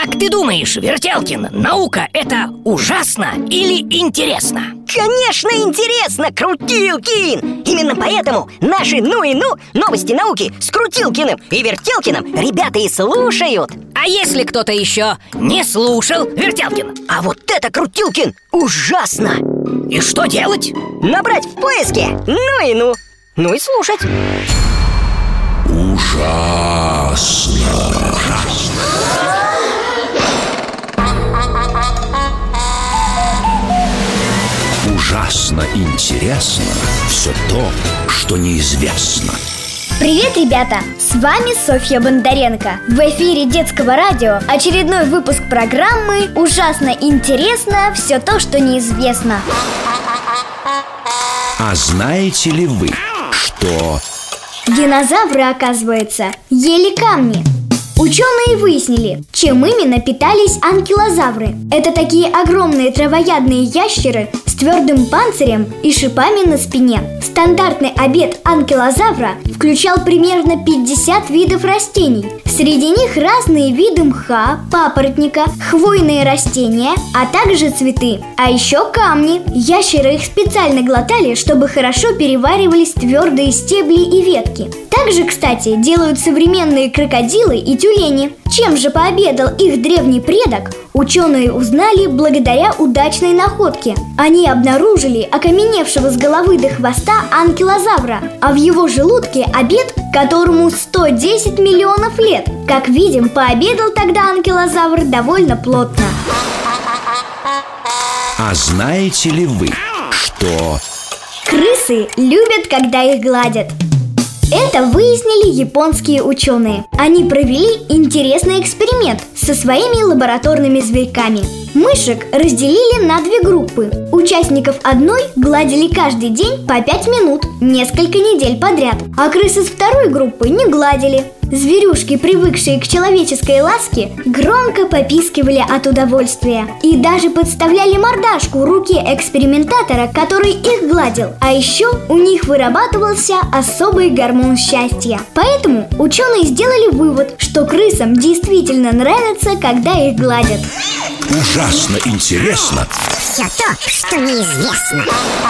Как ты думаешь, Вертелкин, наука — это ужасно или интересно? Конечно, интересно, Крутилкин! Именно поэтому наши «Ну и ну» новости науки с Крутилкиным и Вертелкиным ребята и слушают. А если кто-то еще не слушал Вертелкина? А вот это, Крутилкин, ужасно! И что делать? Набрать в поиске «Ну и ну». Ну и слушать. Ужасно. Ужасно интересно все то, что неизвестно. Привет, ребята! С вами Софья Бондаренко. В эфире детского радио очередной выпуск программы «Ужасно интересно все то, что неизвестно». А знаете ли вы, что... Динозавры, оказывается, ели камни. Ученые выяснили, чем именно питались анкилозавры. Это такие огромные травоядные ящеры с твердым панцирем и шипами на спине. Стандартный обед анкилозавра включал примерно 50 видов растений. Среди них разные виды мха, папоротника, хвойные растения, а также цветы. А еще камни. Ящеры их специально глотали, чтобы хорошо переваривались твердые стебли и ветки. Также, кстати, делают современные крокодилы и тюлени. Чем же пообедал их древний предок, ученые узнали благодаря удачной находке. Они обнаружили окаменевшего с головы до хвоста анкилозавра, а в его желудке обед, которому 110 миллионов лет. Как видим, пообедал тогда анкилозавр довольно плотно. А знаете ли вы, что... Крысы любят, когда их гладят. Это выяснили японские ученые. Они провели интересный эксперимент со своими лабораторными зверьками. Мышек разделили на две группы. Участников одной гладили каждый день по 5 минут, несколько недель подряд, а крыс из второй группы не гладили. Зверюшки, привыкшие к человеческой ласке, громко попискивали от удовольствия и даже подставляли мордашку руке экспериментатора, который их гладил. А еще у них вырабатывался особый гормон счастья. Поэтому ученые сделали вывод, что крысам действительно нравится, когда их гладят. Ужасно интересно все то, что неизвестно.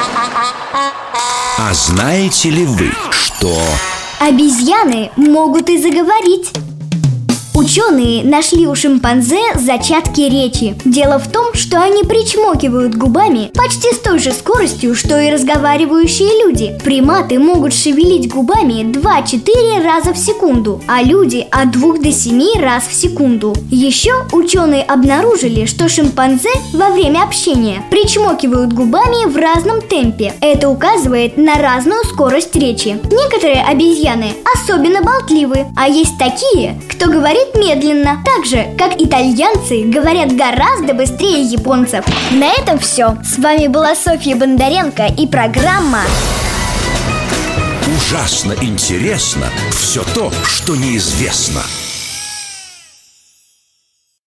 А знаете ли вы, что... Обезьяны могут и заговорить. Ученые нашли у шимпанзе зачатки речи. Дело в том, что они причмокивают губами почти с той же скоростью, что и разговаривающие люди. Приматы могут шевелить губами 2-4 раза в секунду, а люди от 2 до 7 раз в секунду. Еще ученые обнаружили, что шимпанзе во время общения причмокивают губами в разном темпе. Это указывает на разную скорость речи. Некоторые обезьяны особенно болтливы, а есть такие, кто говорит медленно, так же, как итальянцы говорят гораздо быстрее японцев. На этом все. С вами была Софья Бондаренко и программа Ужасно интересно все то, что неизвестно.